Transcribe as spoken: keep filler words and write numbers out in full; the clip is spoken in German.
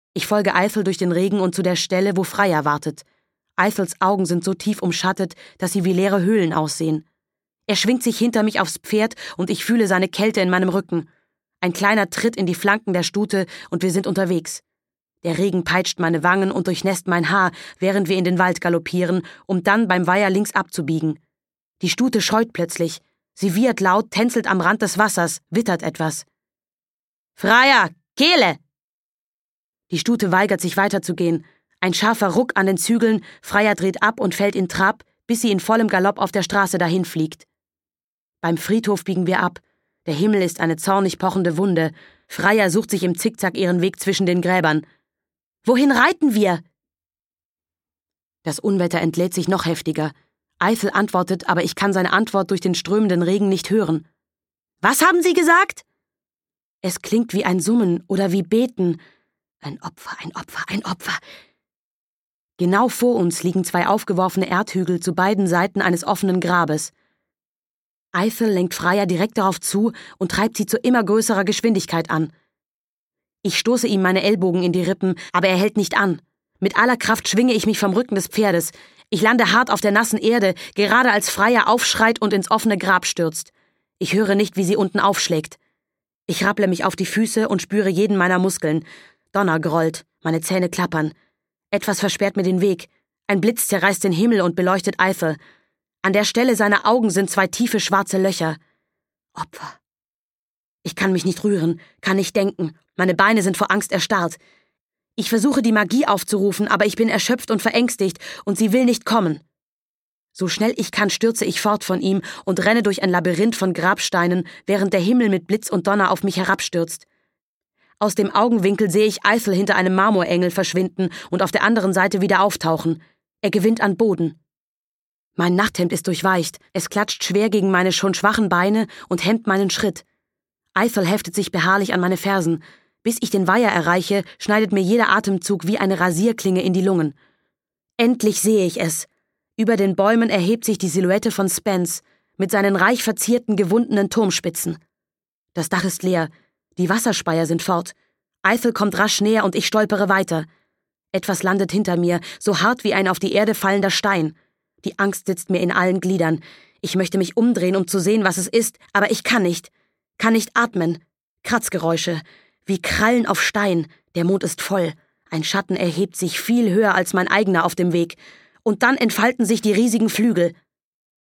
Ich folge Eiffel durch den Regen und zu der Stelle, wo Freya wartet. Eiffels Augen sind so tief umschattet, dass sie wie leere Höhlen aussehen. Er schwingt sich hinter mich aufs Pferd und ich fühle seine Kälte in meinem Rücken. Ein kleiner Tritt in die Flanken der Stute und wir sind unterwegs. Der Regen peitscht meine Wangen und durchnässt mein Haar, während wir in den Wald galoppieren, um dann beim Weiher links abzubiegen. Die Stute scheut plötzlich. Sie wiehert laut, tänzelt am Rand des Wassers, wittert etwas. »Freya, Kehle!« Die Stute weigert sich weiterzugehen. Ein scharfer Ruck an den Zügeln, Freya dreht ab und fällt in Trab, bis sie in vollem Galopp auf der Straße dahinfliegt. Beim Friedhof biegen wir ab. Der Himmel ist eine zornig pochende Wunde. Freya sucht sich im Zickzack ihren Weg zwischen den Gräbern. »Wohin reiten wir?« Das Unwetter entlädt sich noch heftiger. Eiffel antwortet, aber ich kann seine Antwort durch den strömenden Regen nicht hören. »Was haben Sie gesagt?« Es klingt wie ein Summen oder wie Beten. Ein Opfer, ein Opfer, ein Opfer. Genau vor uns liegen zwei aufgeworfene Erdhügel zu beiden Seiten eines offenen Grabes. Eiffel lenkt Freya direkt darauf zu und treibt sie zu immer größerer Geschwindigkeit an. Ich stoße ihm meine Ellbogen in die Rippen, aber er hält nicht an. Mit aller Kraft schwinge ich mich vom Rücken des Pferdes. Ich lande hart auf der nassen Erde, gerade als Freya aufschreit und ins offene Grab stürzt. Ich höre nicht, wie sie unten aufschlägt. Ich rapple mich auf die Füße und spüre jeden meiner Muskeln. Donner grollt, meine Zähne klappern. Etwas versperrt mir den Weg. Ein Blitz zerreißt den Himmel und beleuchtet Eiffel. An der Stelle seiner Augen sind zwei tiefe schwarze Löcher. Opfer. Ich kann mich nicht rühren, kann nicht denken. Meine Beine sind vor Angst erstarrt. Ich versuche, die Magie aufzurufen, aber ich bin erschöpft und verängstigt, und sie will nicht kommen. So schnell ich kann, stürze ich fort von ihm und renne durch ein Labyrinth von Grabsteinen, während der Himmel mit Blitz und Donner auf mich herabstürzt. Aus dem Augenwinkel sehe ich Eiffel hinter einem Marmorengel verschwinden und auf der anderen Seite wieder auftauchen. Er gewinnt an Boden. Mein Nachthemd ist durchweicht, es klatscht schwer gegen meine schon schwachen Beine und hemmt meinen Schritt. Eiffel heftet sich beharrlich an meine Fersen. Bis ich den Weiher erreiche, schneidet mir jeder Atemzug wie eine Rasierklinge in die Lungen. Endlich sehe ich es. Über den Bäumen erhebt sich die Silhouette von Spence mit seinen reich verzierten, gewundenen Turmspitzen. Das Dach ist leer, die Wasserspeier sind fort. Eiffel kommt rasch näher und ich stolpere weiter. Etwas landet hinter mir, so hart wie ein auf die Erde fallender Stein. Die Angst sitzt mir in allen Gliedern. Ich möchte mich umdrehen, um zu sehen, was es ist, aber ich kann nicht. Kann nicht atmen. Kratzgeräusche. Wie Krallen auf Stein. Der Mond ist voll. Ein Schatten erhebt sich viel höher als mein eigener auf dem Weg. Und dann entfalten sich die riesigen Flügel.